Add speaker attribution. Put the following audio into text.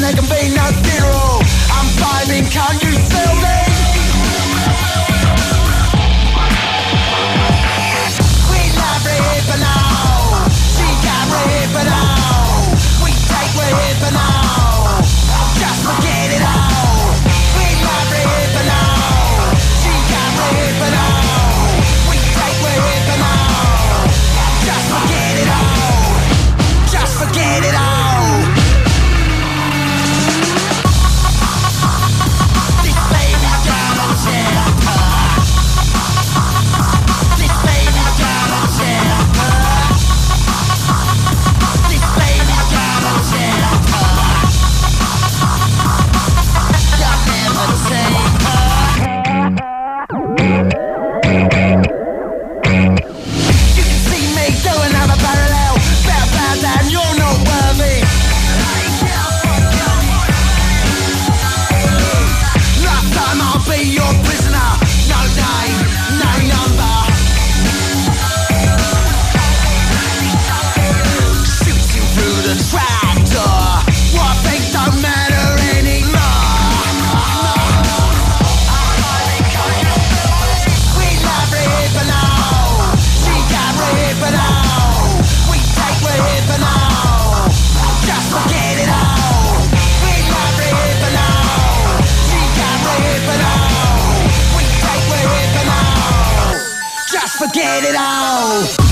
Speaker 1: there can be no funeral. I'm vibing, can't you feel me? We love it, but now she got it, but now we take it, but now just forget it all. We love it, but now she got it, but now we take it, but now just forget it all. Just forget it all. Forget it all.